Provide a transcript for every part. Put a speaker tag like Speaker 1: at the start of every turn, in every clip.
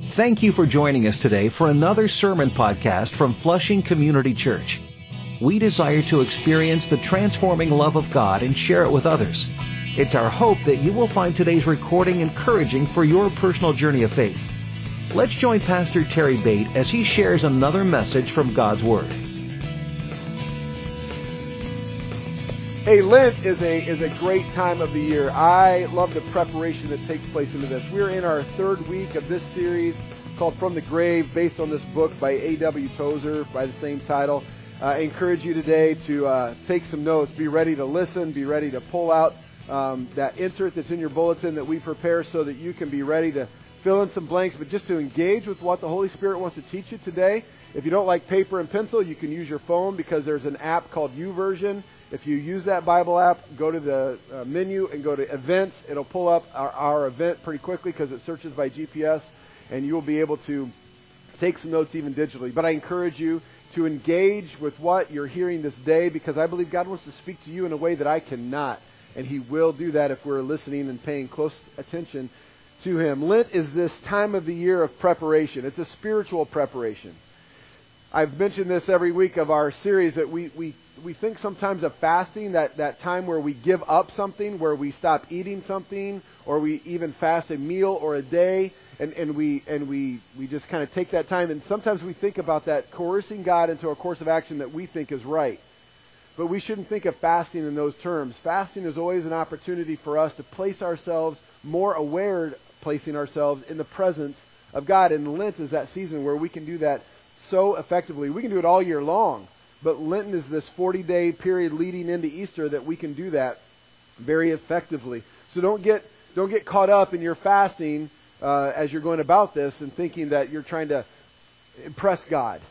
Speaker 1: Thank you for joining us today for another sermon podcast from Flushing Community Church. We desire to experience the transforming love of God and share it with others. It's our hope that you will find today's recording encouraging for your personal journey of faith. Let's join Pastor Terry Bate as he shares another message from God's Word.
Speaker 2: Hey, Lent is a great time of the year. I love the preparation that takes place into this. We're in our third week of this series called From the Grave, based on this book by A.W. Tozer by the same title. I encourage you today to take some notes. Be ready to listen. Be ready to pull out that insert that's in your bulletin that we prepare so that you can be ready to fill in some blanks, but just to engage with what the Holy Spirit wants to teach you today. If you don't like paper and pencil, you can use your phone because there's an app called YouVersion. If you use that Bible app, go to the menu and go to events. It'll pull up our event pretty quickly because it searches by GPS, and you'll be able to take some notes even digitally. But I encourage you to engage with what you're hearing this day, because I believe God wants to speak to you in a way that I cannot, and He will do that if we're listening and paying close attention to Him. Lent is this time of the year of preparation. It's a spiritual preparation. I've mentioned this every week of our series that we think sometimes of fasting, that time where we give up something, where we stop eating something, or we even fast a meal or a day, and we just kind of take that time. And sometimes we think about that coercing God into a course of action that we think is right. But we shouldn't think of fasting in those terms. Fasting is always an opportunity for us to place ourselves more aware, placing ourselves in the presence of God. And Lent is that season where we can do that so effectively. We can do it all year long, but Lenten is this 40-day period leading into Easter that we can do that very effectively. So don't get caught up in your fasting as you're going about this and thinking that you're trying to impress God.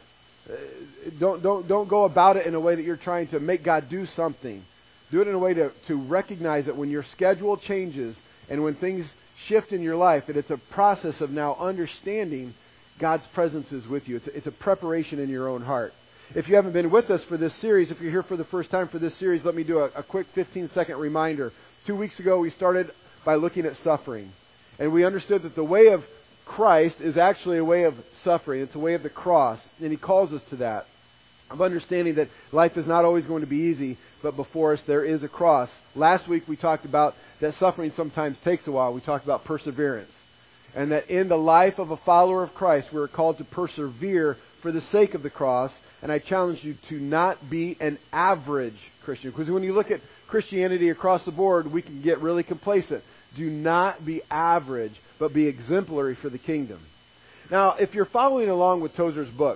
Speaker 2: Don't go about it in a way that you're trying to make God do something. Do it in a way to recognize that when your schedule changes and when things shift in your life, that it's a process of now understanding God's presence is with you. It's a preparation in your own heart. If you haven't been with us for this series, if you're here for the first time for this series, let me do a quick 15-second reminder. 2 weeks ago, we started by looking at suffering. And we understood that the way of Christ is actually a way of suffering. It's a way of the cross. And He calls us to that, of understanding that life is not always going to be easy, but before us there is a cross. Last week, we talked about that suffering sometimes takes a while. We talked about perseverance. And that in the life of a follower of Christ, we're called to persevere for the sake of the cross. And I challenge you to not be an average Christian. Because when you look at Christianity across the board, we can get really complacent. Do not be average, but be exemplary for the kingdom. Now, if you're following along with Tozer's book,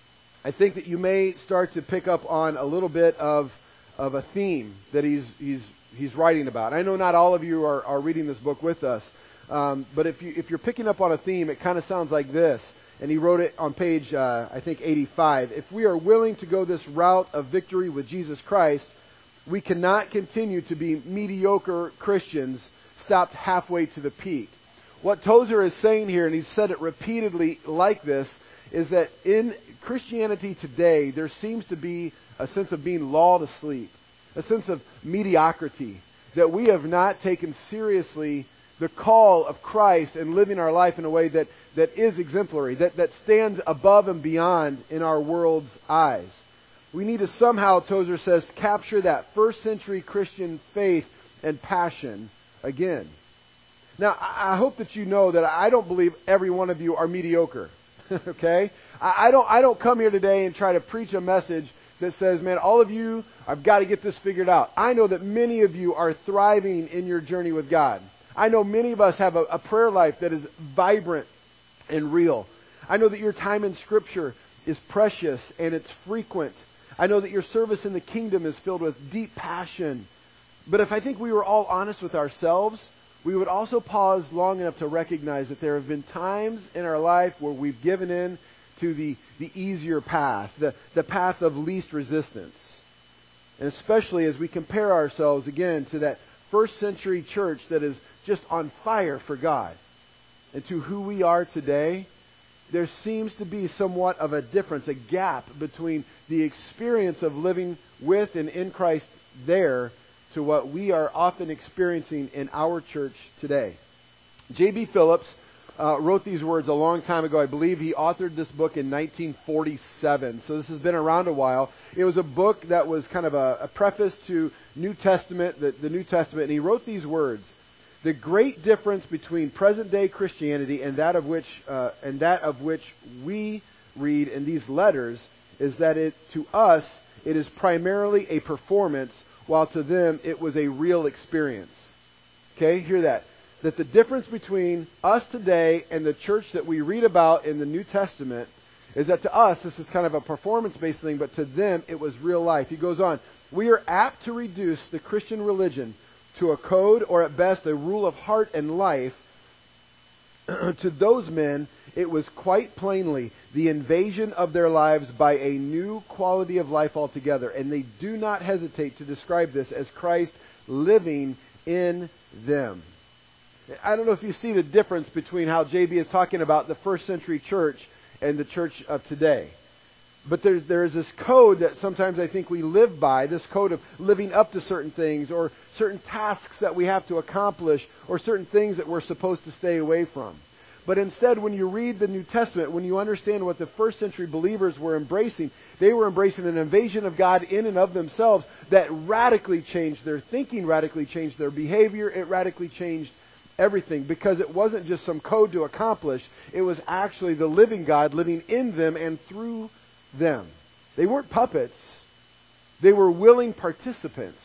Speaker 2: I think that you may start to pick up on a little bit of a theme that he's writing about. I know not all of you are reading this book with us. But if you're picking up on a theme, it kind of sounds like this. And he wrote it on page, I think, 85. If we are willing to go this route of victory with Jesus Christ, we cannot continue to be mediocre Christians stopped halfway to the peak. What Tozer is saying here, and he's said it repeatedly like this, is that in Christianity today, there seems to be a sense of being lulled asleep, a sense of mediocrity, that we have not taken seriously the call of Christ and living our life in a way that is exemplary, that stands above and beyond in our world's eyes. We need to somehow, Tozer says, capture that first century Christian faith and passion again. Now, I hope that you know that I don't believe every one of you are mediocre. Okay? I don't come here today and try to preach a message that says, man, all of you, I've got to get this figured out. I know that many of you are thriving in your journey with God. I know many of us have a prayer life that is vibrant and real. I know that your time in Scripture is precious and it's frequent. I know that your service in the kingdom is filled with deep passion. But if I think we were all honest with ourselves, we would also pause long enough to recognize that there have been times in our life where we've given in to the easier path, the path of least resistance. And especially as we compare ourselves again to that first century church that is just on fire for God, and to who we are today, there seems to be somewhat of a difference, a gap between the experience of living with and in Christ there to what we are often experiencing in our church today. J.B. Phillips wrote these words a long time ago. I believe he authored this book in 1947. So this has been around a while. It was a book that was kind of a preface to New Testament, the New Testament. And he wrote these words: "The great difference between present-day Christianity and that of which we read in these letters is that to us it is primarily a performance, while to them it was a real experience." Okay, hear that. That the difference between us today and the church that we read about in the New Testament is that to us this is kind of a performance-based thing, but to them it was real life. He goes on, "We are apt to reduce the Christian religion to a code, or at best a rule of heart and life. To those men, it was quite plainly the invasion of their lives by a new quality of life altogether, and they do not hesitate to describe this as Christ living in them." I don't know if you see the difference between how JB is talking about the first century church and the church of today. But there is this code that sometimes I think we live by, this code of living up to certain things, or certain tasks that we have to accomplish, or certain things that we're supposed to stay away from. But instead, when you read the New Testament, when you understand what the first century believers were embracing, they were embracing an invasion of God in and of themselves that radically changed their thinking, radically changed their behavior, it radically changed everything, because it wasn't just some code to accomplish, it was actually the living God living in them and through them. They weren't puppets. They were willing participants.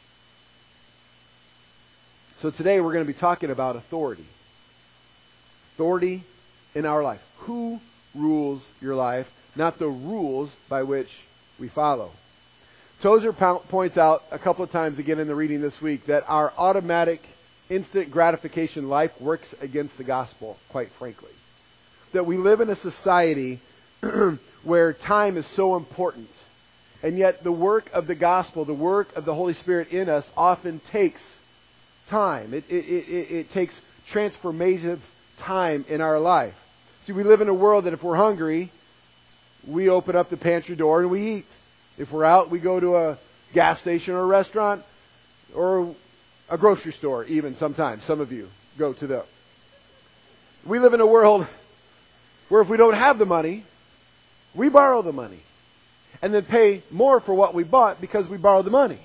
Speaker 2: So today we're going to be talking about authority. Authority in our life. Who rules your life, not the rules by which we follow. Tozer points out a couple of times again in the reading this week that our automatic instant gratification life works against the gospel, quite frankly. That we live in a society where time is so important. And yet the work of the gospel, the work of the Holy Spirit in us often takes time. It takes transformative time in our life. See, we live in a world that if we're hungry, we open up the pantry door and we eat. If we're out, we go to a gas station or a restaurant or a grocery store even sometimes. Some of you go to the... We live in a world where if we don't have the money, we borrow the money and then pay more for what we bought because we borrowed the money.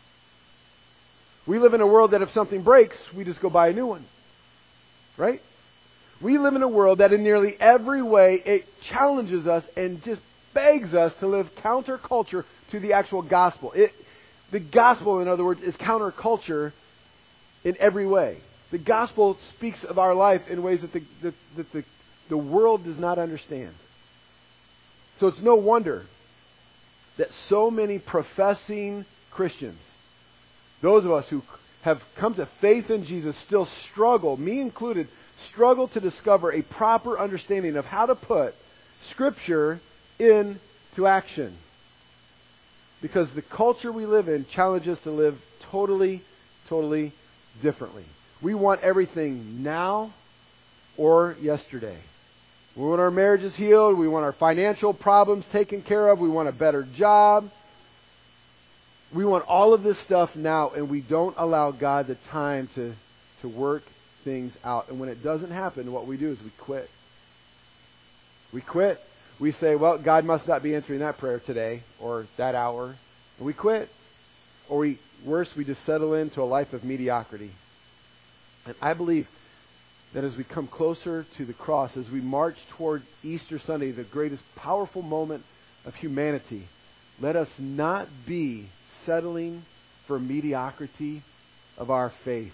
Speaker 2: We live in a world that if something breaks, we just go buy a new one. Right? We live in a world that in nearly every way it challenges us and just begs us to live counterculture to the actual gospel. The gospel, in other words, is counterculture in every way. The gospel speaks of our life in ways that the world does not understand. So it's no wonder that so many professing Christians, those of us who have come to faith in Jesus, still struggle, me included, struggle to discover a proper understanding of how to put Scripture into action. Because the culture we live in challenges us to live totally differently. We want everything now or yesterday. We want our marriages healed. We want our financial problems taken care of. We want a better job. We want all of this stuff now, and we don't allow God the time to work things out. And when it doesn't happen, what we do is we quit. We quit. We say, well, God must not be answering that prayer today or that hour. And we quit. Or worse, we just settle into a life of mediocrity. And I believe that as we come closer to the cross, as we march toward Easter Sunday, the greatest powerful moment of humanity, let us not be settling for mediocrity of our faith.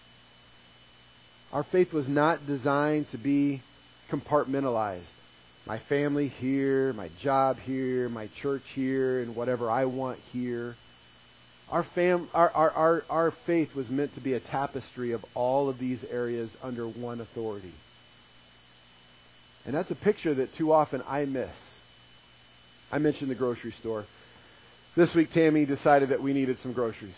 Speaker 2: Our faith was not designed to be compartmentalized. My family here, my job here, my church here, and whatever I want here. Our faith was meant to be a tapestry of all of these areas under one authority. And that's a picture that too often I miss. I mentioned the grocery store. This week Tammy decided that we needed some groceries.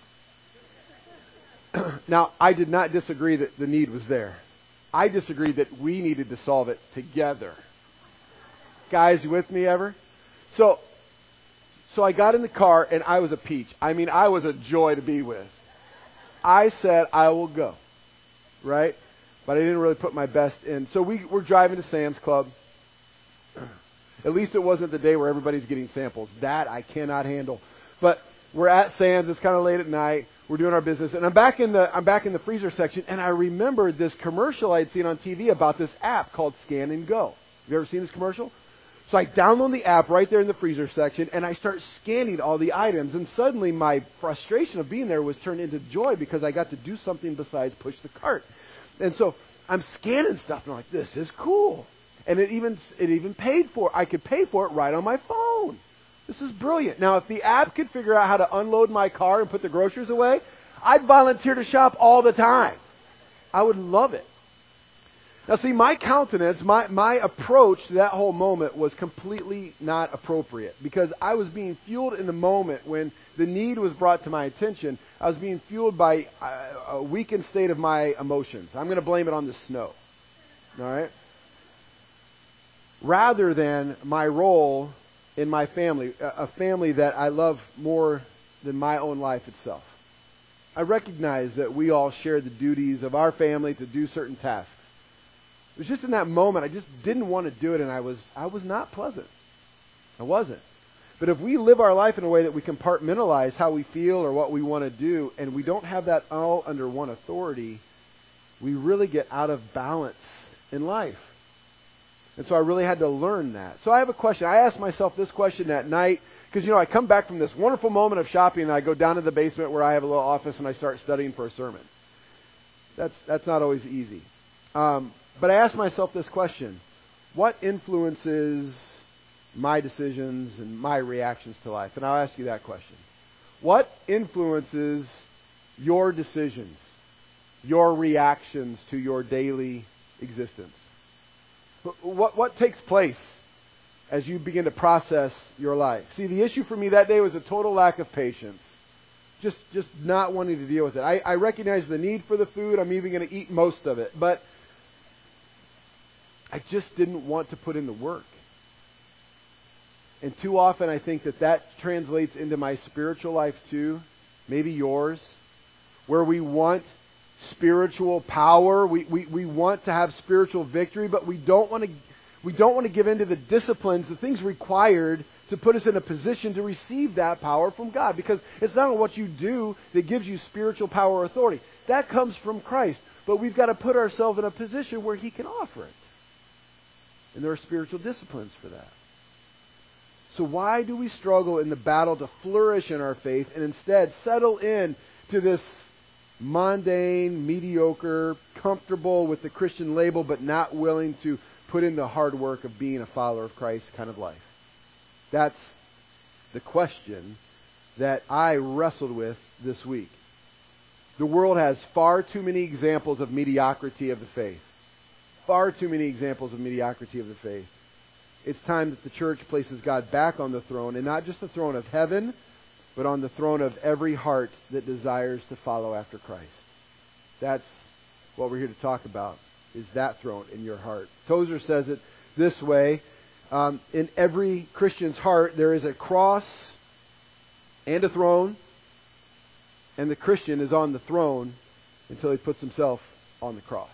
Speaker 2: Now, I did not disagree that the need was there. I disagreed that we needed to solve it together. Guys, you with me ever? So I got in the car and I was a peach. I mean, I was a joy to be with. I said, I will go. Right? but I didn't really put my best in. So we're driving to Sam's Club. At least it wasn't the day where everybody's getting samples. That I cannot handle. But we're at Sam's. It's kind of late at night. We're doing our business, and I'm back in the freezer section, and I remembered this commercial I'd seen on TV about this app called Scan and Go. Have you ever seen this commercial? So I download the app right there in the freezer section, and I start scanning all the items, and suddenly my frustration of being there was turned into joy because I got to do something besides push the cart. And so I'm scanning stuff, and I'm like, this is cool. And it even paid for it. I could pay for it right on my phone. This is brilliant. Now, if the app could figure out how to unload my car and put the groceries away, I'd volunteer to shop all the time. I would love it. Now, see, my countenance, my approach to that whole moment was completely not appropriate because I was being fueled in the moment when the need was brought to my attention. I was being fueled by a weakened state of my emotions. I'm going to blame it on the snow. All right? Rather than my role in my family, a family that I love more than my own life itself. I recognize that we all share the duties of our family to do certain tasks. It was just in that moment, I just didn't want to do it, and I was not pleasant. I wasn't. But if we live our life in a way that we compartmentalize how we feel or what we want to do, and we don't have that all under one authority, we really get out of balance in life. And so I really had to learn that. So I have a question. I asked myself this question that night because, I come back from this wonderful moment of shopping and I go down to the basement where I have a little office and I start studying for a sermon. That's not always easy. But I asked myself this question. What influences my decisions and my reactions to life? And I'll ask you that question. What influences your decisions, your reactions to your daily existence? What takes place as you begin to process your life? See, the issue for me that day was a total lack of patience. Just not wanting to deal with it. I recognize the need for the food. I'm even going to eat most of it. But I just didn't want to put in the work. And too often I think that translates into my spiritual life too. Maybe yours. Where we want spiritual power. We want to have spiritual victory, but we don't want to give in to the disciplines, the things required to put us in a position to receive that power from God. Because it's not what you do that gives you spiritual power or authority. That comes from Christ. But we've got to put ourselves in a position where He can offer it. And there are spiritual disciplines for that. So why do we struggle in the battle to flourish in our faith and instead settle in to this mundane, mediocre, comfortable with the Christian label, but not willing to put in the hard work of being a follower of Christ kind of life? That's the question that I wrestled with this week. The world has far too many examples of mediocrity of the faith. Far too many examples of mediocrity of the faith. It's time that the church places God back on the throne, and not just the throne of heaven, but on the throne of every heart that desires to follow after Christ. That's what we're here to talk about, is that throne in your heart. Tozer says it this way. In every Christian's heart, there is a cross and a throne, and the Christian is on the throne until he puts himself on the cross.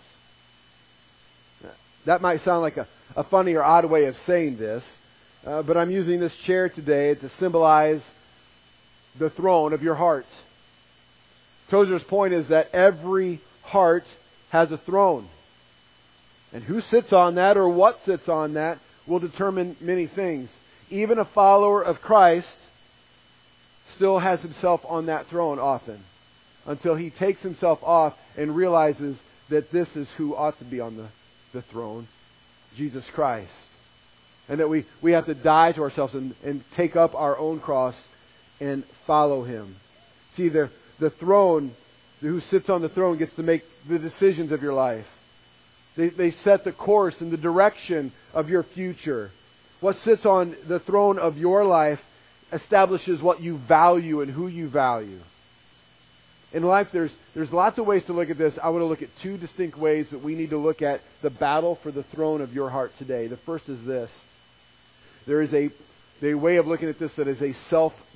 Speaker 2: That might sound like a funny or odd way of saying this, but I'm using this chair today to symbolize the throne of your heart. Tozer's point is that every heart has a throne. And who sits on that or what sits on that will determine many things. Even a follower of Christ still has himself on that throne often, until he takes himself off and realizes that this is who ought to be on the throne, Jesus Christ. And that we have to die to ourselves and take up our own cross and follow Him. See, the throne, who sits on the throne gets to make the decisions of your life. They set the course and the direction of your future. What sits on the throne of your life establishes what you value and who you value. In life, there's lots of ways to look at this. I want to look at two distinct ways that we need to look at the battle for the throne of your heart today. The first is this. There is a way of looking at this that is a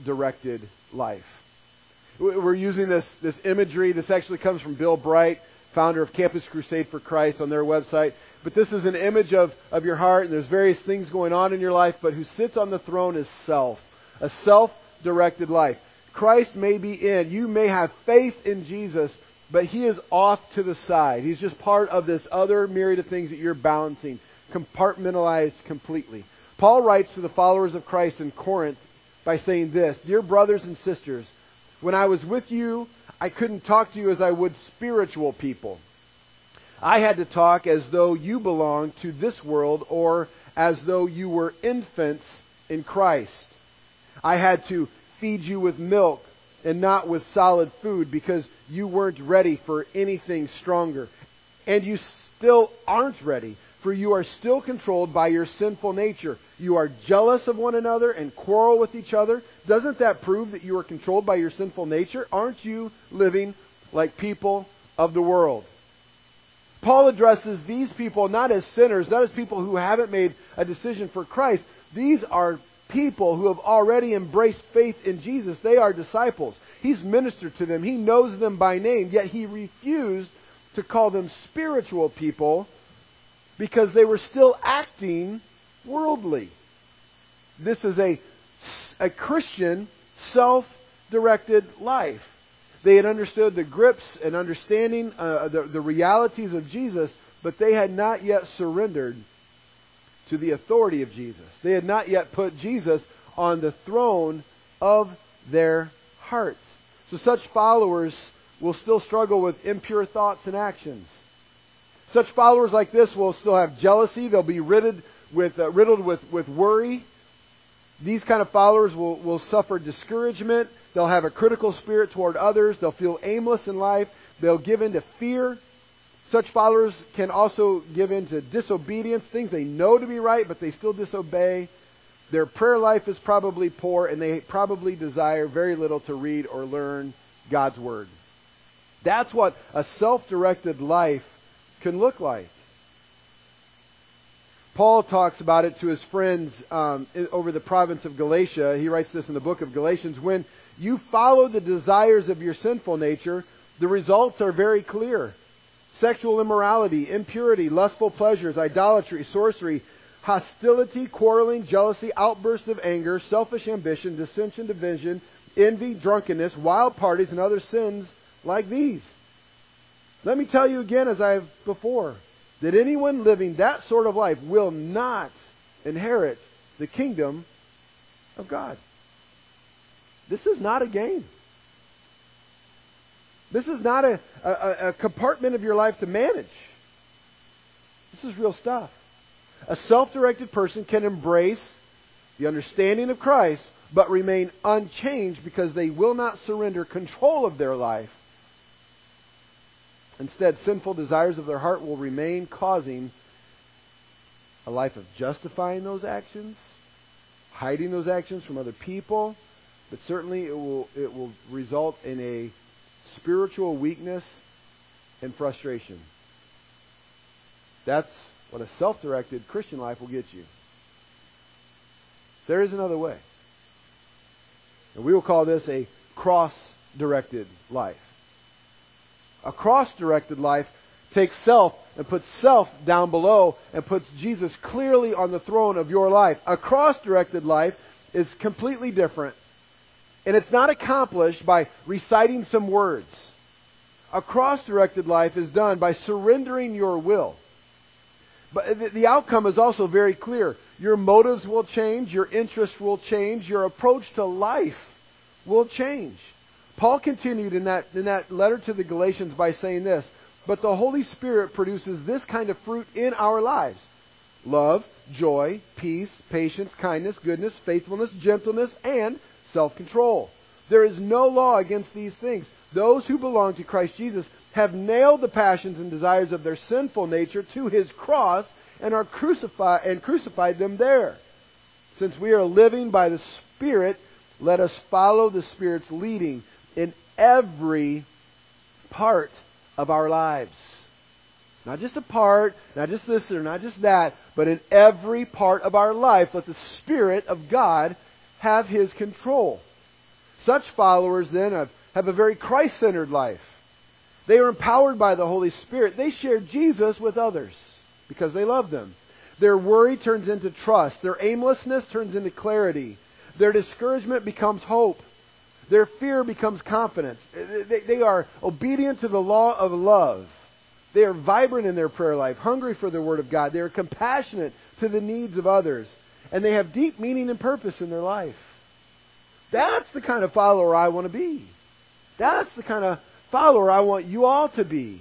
Speaker 2: self-directed life. We're using this imagery. This actually comes from Bill Bright, founder of Campus Crusade for Christ on their website. But this is an image of your heart, and there's various things going on in your life, but who sits on the throne is self. A self-directed life. Christ may be in. You may have faith in Jesus, but He is off to the side. He's just part of this other myriad of things that you're balancing, compartmentalized completely. Paul writes to the followers of Christ in Corinth by saying this, "Dear brothers and sisters, when I was with you, I couldn't talk to you as I would spiritual people. I had to talk as though you belonged to this world or as though you were infants in Christ. I had to feed you with milk and not with solid food because you weren't ready for anything stronger. And you still aren't ready, for you are still controlled by your sinful nature. You are jealous of one another and quarrel with each other. Doesn't that prove that you are controlled by your sinful nature? Aren't you living like people of the world?" Paul addresses these people not as sinners, not as people who haven't made a decision for Christ. These are people who have already embraced faith in Jesus. They are disciples. He's ministered to them. He knows them by name, yet he refused to call them spiritual people because they were still acting worldly. This is a Christian, self-directed life. They had understood the grips and understanding the realities of Jesus, but they had not yet surrendered to the authority of Jesus. They had not yet put Jesus on the throne of their hearts. So such followers will still struggle with impure thoughts and actions. Such followers like this will still have jealousy. They'll be riddled with worry. These kind of followers will suffer discouragement. They'll have a critical spirit toward others. They'll feel aimless in life. They'll give in to fear. Such followers can also give in to disobedience, things they know to be right, but they still disobey. Their prayer life is probably poor, and they probably desire very little to read or learn God's Word. That's what a self-directed life can look like. Paul talks about it to his friends over the province of Galatia. He writes this in the book of Galatians. When you follow the desires of your sinful nature, the results are very clear. Sexual immorality, impurity, lustful pleasures, idolatry, sorcery, hostility, quarreling, jealousy, outbursts of anger, selfish ambition, dissension, division, envy, drunkenness, wild parties, and other sins like these. Let me tell you again, as I have before, that anyone living that sort of life will not inherit the kingdom of God. This is not a game. This is not a compartment of your life to manage. This is real stuff. A self-directed person can embrace the understanding of Christ, but remain unchanged because they will not surrender control of their life. Instead, sinful desires of their heart will remain, causing a life of justifying those actions, hiding those actions from other people, but certainly it will result in a spiritual weakness and frustration. That's what a self-directed Christian life will get you. There is another way. And we will call this a cross-directed life. A cross-directed life takes self and puts self down below and puts Jesus clearly on the throne of your life. A cross-directed life is completely different. And it's not accomplished by reciting some words. A cross-directed life is done by surrendering your will. But the outcome is also very clear. Your motives will change. Your interests will change. Your approach to life will change. Paul continued in that letter to the Galatians by saying this, "But the Holy Spirit produces this kind of fruit in our lives: love, joy, peace, patience, kindness, goodness, faithfulness, gentleness, and self-control. There is no law against these things. Those who belong to Christ Jesus have nailed the passions and desires of their sinful nature to His cross and are crucified them there. Since we are living by the Spirit, let us follow the Spirit's leading in every part of our lives." Not just a part, not just this or not just that, but in every part of our life, let the Spirit of God have His control. Such followers then have a very Christ-centered life. They are empowered by the Holy Spirit. They share Jesus with others because they love them. Their worry turns into trust. Their aimlessness turns into clarity. Their discouragement becomes hope. Their fear becomes confidence. They are obedient to the law of love. They are vibrant in their prayer life, hungry for the Word of God. They are compassionate to the needs of others. And they have deep meaning and purpose in their life. That's the kind of follower I want to be. That's the kind of follower I want you all to be.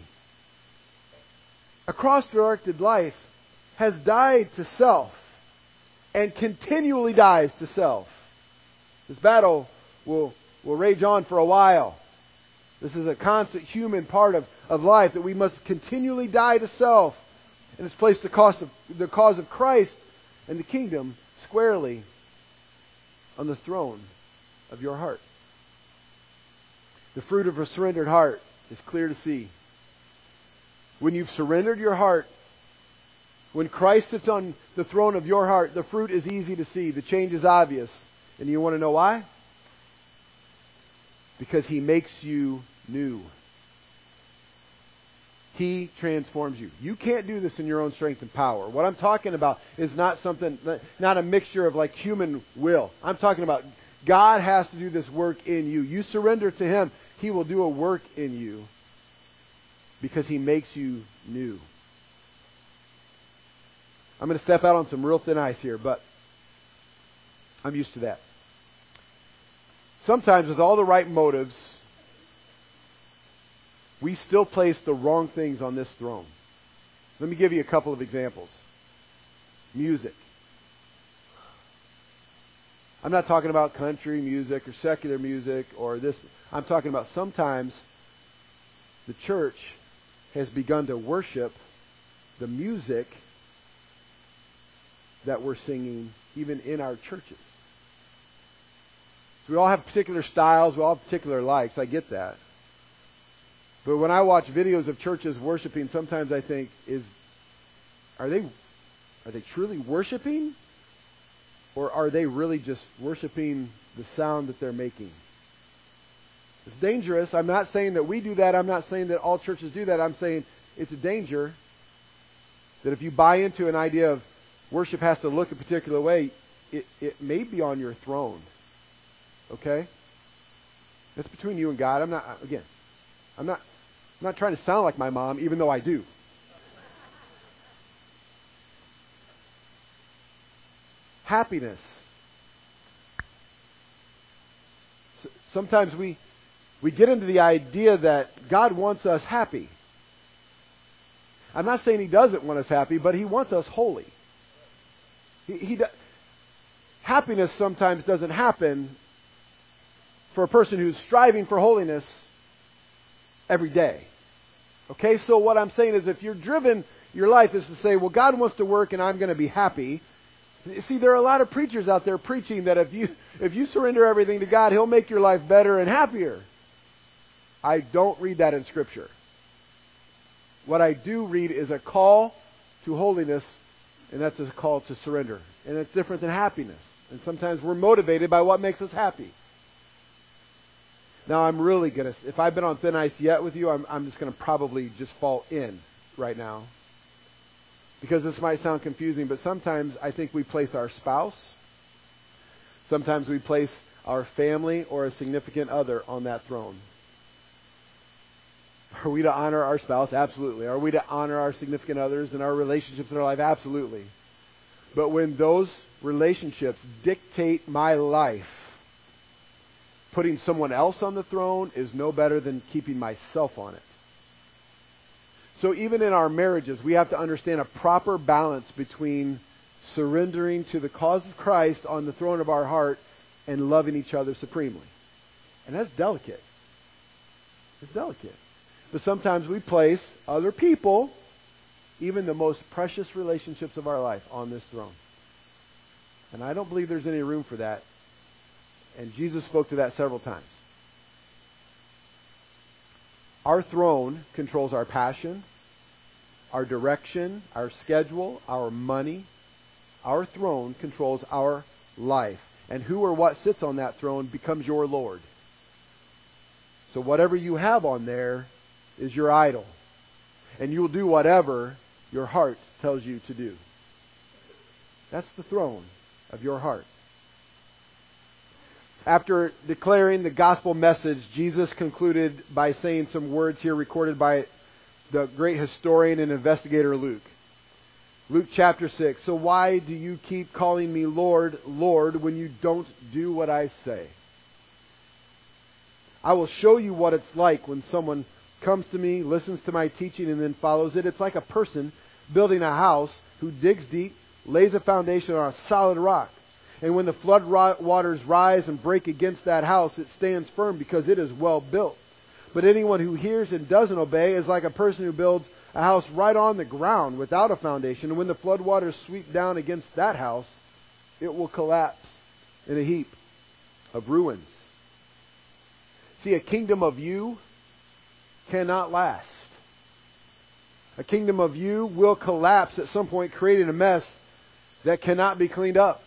Speaker 2: A cross-directed life has died to self and continually dies to self. This battle will rage on for a while. This is a constant human part of life, that we must continually die to self and it's placed the cause of Christ and the kingdom squarely on the throne of your heart. The fruit of a surrendered heart is clear to see. When you've surrendered your heart, when Christ sits on the throne of your heart, the fruit is easy to see. The change is obvious. And you want to know why? Because He makes you new. He transforms you. You can't do this in your own strength and power. What I'm talking about is not a mixture of like human will. I'm talking about God has to do this work in you. You surrender to Him, He will do a work in you because He makes you new. I'm going to step out on some real thin ice here, but I'm used to that. Sometimes with all the right motives, we still place the wrong things on this throne. Let me give you a couple of examples. Music. I'm not talking about country music or secular music or this. I'm talking about sometimes the church has begun to worship the music that we're singing even in our churches. So we all have particular styles, we all have particular likes, I get that. But when I watch videos of churches worshiping, sometimes I think, are they truly worshiping? Or are they really just worshiping the sound that they're making? It's dangerous. I'm not saying that we do that. I'm not saying that all churches do that. I'm saying it's a danger that if you buy into an idea of worship has to look a particular way, it may be on your throne. Okay? That's between you and God. I'm not trying to sound like my mom, even though I do. Happiness. Sometimes we get into the idea that God wants us happy. I'm not saying He doesn't want us happy, but He wants us holy. Happiness sometimes doesn't happen for a person who's striving for holiness every day. Okay, so what I'm saying is if you're driven, your life is to say, well, God wants to work and I'm going to be happy. See, there are a lot of preachers out there preaching that if you surrender everything to God, He'll make your life better and happier. I don't read that in Scripture. What I do read is a call to holiness, and that's a call to surrender. And it's different than happiness. And sometimes we're motivated by what makes us happy. Now, I'm really going to, if I've been on thin ice yet with you, I'm just going to probably just fall in right now. Because this might sound confusing, but sometimes I think we place our spouse, sometimes we place our family or a significant other on that throne. Are we to honor our spouse? Absolutely. Are we to honor our significant others and our relationships in our life? Absolutely. But when those relationships dictate my life, putting someone else on the throne is no better than keeping myself on it. So even in our marriages, we have to understand a proper balance between surrendering to the cause of Christ on the throne of our heart and loving each other supremely. And that's delicate. It's delicate. But sometimes we place other people, even the most precious relationships of our life, on this throne. And I don't believe there's any room for that. And Jesus spoke to that several times. Our throne controls our passion, our direction, our schedule, our money. Our throne controls our life. And who or what sits on that throne becomes your Lord. So whatever you have on there is your idol. And you will do whatever your heart tells you to do. That's the throne of your heart. After declaring the gospel message, Jesus concluded by saying some words here recorded by the great historian and investigator Luke. Luke chapter 6. So why do you keep calling me Lord, Lord, when you don't do what I say? I will show you what it's like when someone comes to me, listens to my teaching, and then follows it. It's like a person building a house who digs deep, lays a foundation on a solid rock. And when the flood waters rise and break against that house, it stands firm because it is well built. But anyone who hears and doesn't obey is like a person who builds a house right on the ground without a foundation. And when the flood waters sweep down against that house, it will collapse in a heap of ruins. See, a kingdom of you cannot last. A kingdom of you will collapse at some point, creating a mess that cannot be cleaned up.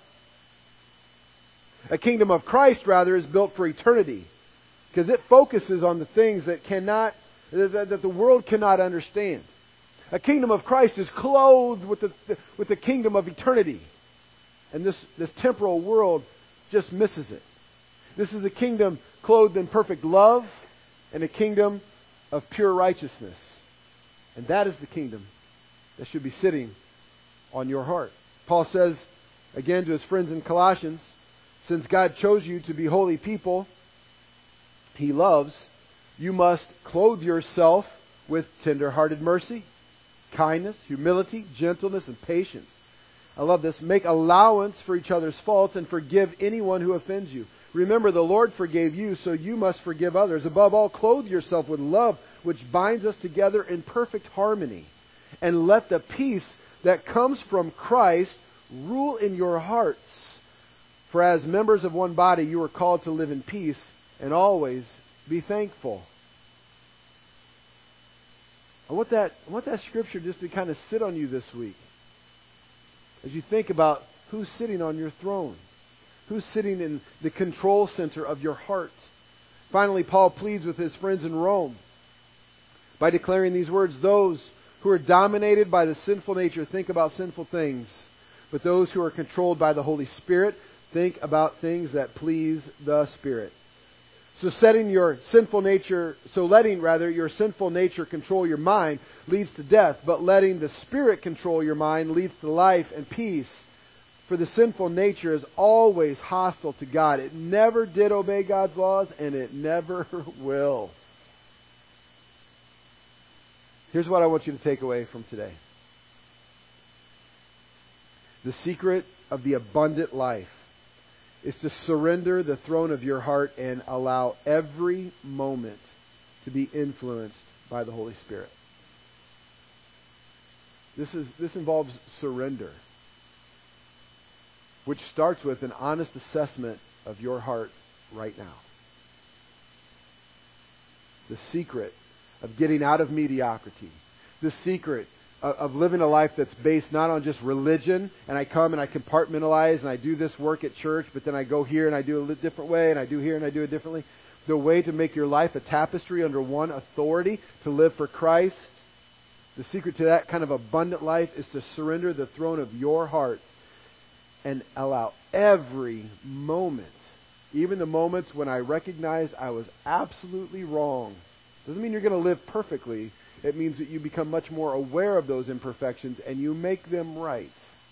Speaker 2: A kingdom of Christ, rather, is built for eternity, because it focuses on the things that the world cannot understand. A kingdom of Christ is clothed with the kingdom of eternity, and this temporal world just misses it. This is a kingdom clothed in perfect love and a kingdom of pure righteousness. And that is the kingdom that should be sitting on your heart. Paul says, again to his friends in Colossians, since God chose you to be holy people He loves, you must clothe yourself with tender-hearted mercy, kindness, humility, gentleness, and patience. I love this. Make allowance for each other's faults and forgive anyone who offends you. Remember, the Lord forgave you, so you must forgive others. Above all, clothe yourself with love, which binds us together in perfect harmony. And let the peace that comes from Christ rule in your hearts. For as members of one body, you are called to live in peace and always be thankful. I want that scripture just to kind of sit on you this week, as you think about who's sitting on your throne, who's sitting in the control center of your heart. Finally, Paul pleads with his friends in Rome by declaring these words: those who are dominated by the sinful nature think about sinful things, but those who are controlled by the Holy Spirit think about things that please the Spirit. So letting your sinful nature control your mind leads to death, but letting the Spirit control your mind leads to life and peace. For the sinful nature is always hostile to God. It never did obey God's laws, and it never will. Here's what I want you to take away from today. The secret of the abundant life is to surrender the throne of your heart and allow every moment to be influenced by the Holy Spirit. This involves surrender, which starts with an honest assessment of your heart right now. The secret of getting out of mediocrity. The secret of living a life that's based not on just religion, and I come and I compartmentalize and I do this work at church, but then I go here and I do it a different way, and I do here and I do it differently. The way to make your life a tapestry under one authority, to live for Christ, the secret to that kind of abundant life is to surrender the throne of your heart and allow every moment, even the moments when I recognize I was absolutely wrong. Doesn't mean you're going to live perfectly. It means that you become much more aware of those imperfections and you make them right.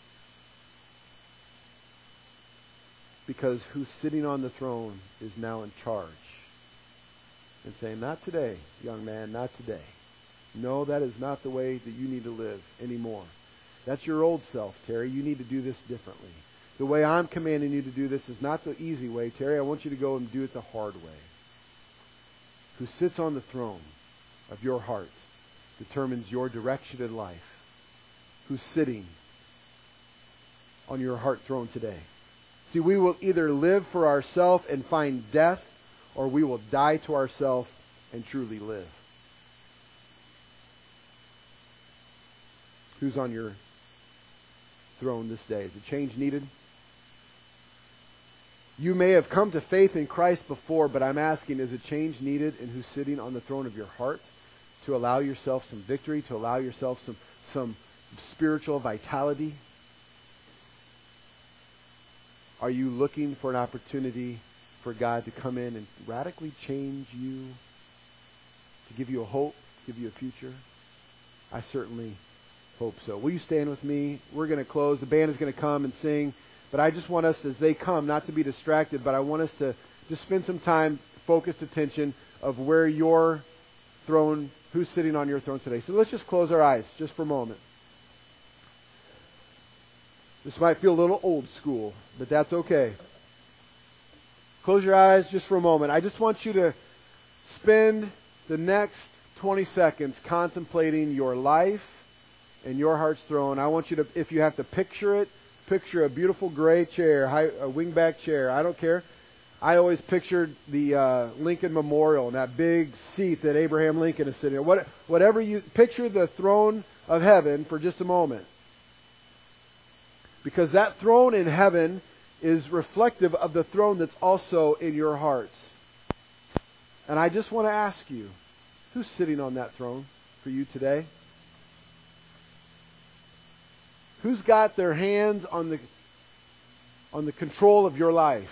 Speaker 2: Because who's sitting on the throne is now in charge. And saying, not today, young man, not today. No, that is not the way that you need to live anymore. That's your old self, Terry. You need to do this differently. The way I'm commanding you to do this is not the easy way, Terry. I want you to go and do it the hard way. Who sits on the throne of your heart determines your direction in life. Who's sitting on your heart throne today? See, we will either live for ourselves and find death, or we will die to ourselves and truly live. Who's on your throne this day? Is a change needed? You may have come to faith in Christ before, but I'm asking, is a change needed in who's sitting on the throne of your heart to allow yourself some victory, to allow yourself some spiritual vitality? Are you looking for an opportunity for God to come in and radically change you, to give you a hope, give you a future? I certainly hope so. Will you stand with me? We're going to close. The band is going to come and sing. But I just want us, as they come, not to be distracted, but I want us to just spend some time, focused attention of where your throne, who's sitting on your throne today. So let's just close our eyes just for a moment. This might feel a little old school, but that's okay. Close your eyes just for a moment. I just want you to spend the next 20 seconds contemplating your life and your heart's throne. I want you to, if you have to picture it, picture a beautiful gray chair, a wingback chair. I don't care. I always pictured the Lincoln Memorial and that big seat that Abraham Lincoln is sitting on. Whatever you picture, the throne of heaven for just a moment. Because that throne in heaven is reflective of the throne that's also in your hearts. And I just want to ask you, who's sitting on that throne for you today? Who's got their hands on the control of your life?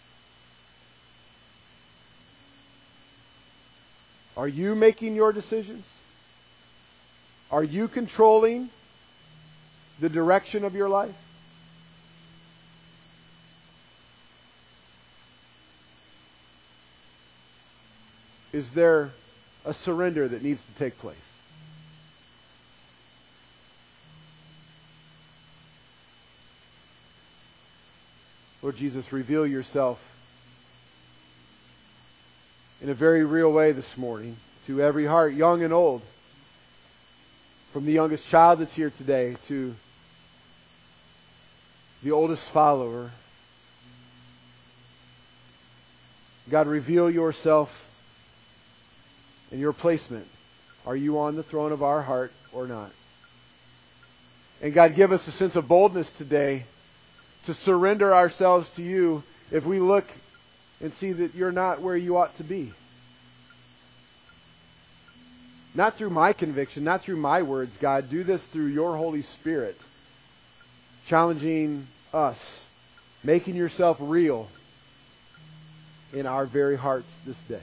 Speaker 2: Are you making your decisions? Are you controlling the direction of your life? Is there a surrender that needs to take place? Lord Jesus, reveal yourself in a very real way this morning to every heart, young and old. From the youngest child that's here today to the oldest follower. God, reveal yourself in your placement. Are you on the throne of our heart or not? And God, give us a sense of boldness today to surrender ourselves to you if we look and see that you're not where you ought to be. Not through my conviction, not through my words, God. Do this through your Holy Spirit, challenging us, making yourself real in our very hearts this day.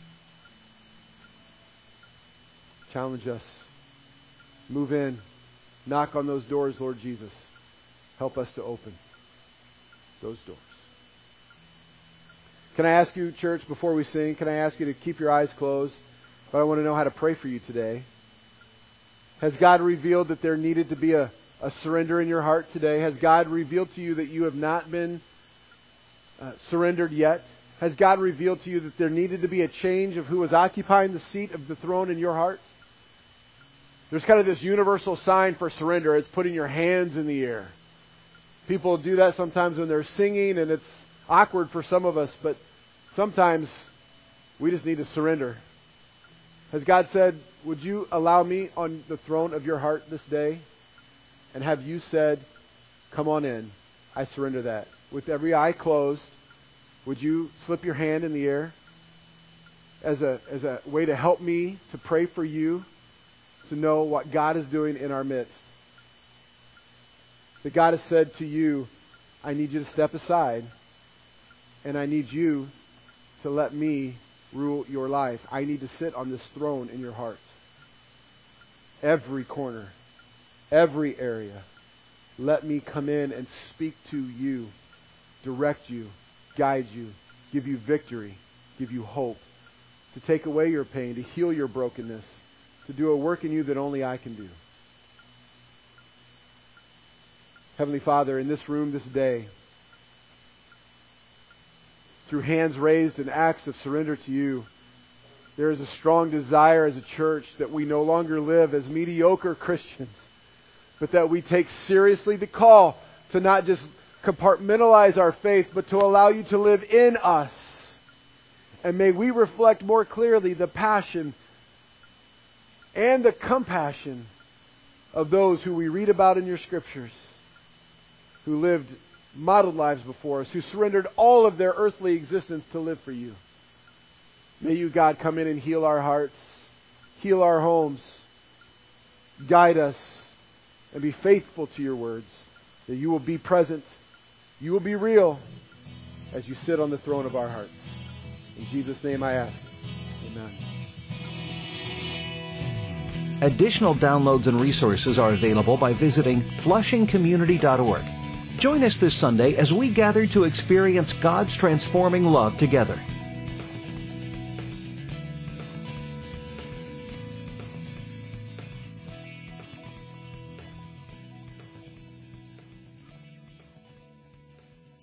Speaker 2: Challenge us. Move in. Knock on those doors, Lord Jesus. Help us to open those doors. Can I ask you, church, before we sing, can I ask you to keep your eyes closed? But I want to know how to pray for you today. Has God revealed that there needed to be a surrender in your heart today? Has God revealed to you that you have not been surrendered yet? Has God revealed to you that there needed to be a change of who was occupying the seat of the throne in your heart? There's kind of this universal sign for surrender. It's putting your hands in the air. People do that sometimes when they're singing, and it's awkward for some of us, but sometimes we just need to surrender. Has God said, would you allow me on the throne of your heart this day? And have you said, come on in, I surrender that. With every eye closed, would you slip your hand in the air as a way to help me to pray for you to know what God is doing in our midst? That God has said to you, I need you to step aside, and I need you to let me rule your life. I need to sit on this throne in your heart. Every corner, every area. Let me come in and speak to you, direct you, guide you, give you victory, give you hope, to take away your pain, to heal your brokenness, to do a work in you that only I can do. Heavenly Father, in this room this day, through hands raised and acts of surrender to you, there is a strong desire as a church that we no longer live as mediocre Christians, but that we take seriously the call to not just compartmentalize our faith, but to allow you to live in us. And may we reflect more clearly the passion and the compassion of those who we read about in your scriptures, who lived modeled lives before us, who surrendered all of their earthly existence to live for you. May you, God, come in and heal our hearts, heal our homes, guide us, and be faithful to your words, that you will be present, you will be real as you sit on the throne of our hearts. In Jesus' name I ask. Amen.
Speaker 1: Additional downloads and resources are available by visiting flushingcommunity.org. Join us this Sunday as we gather to experience God's transforming love together.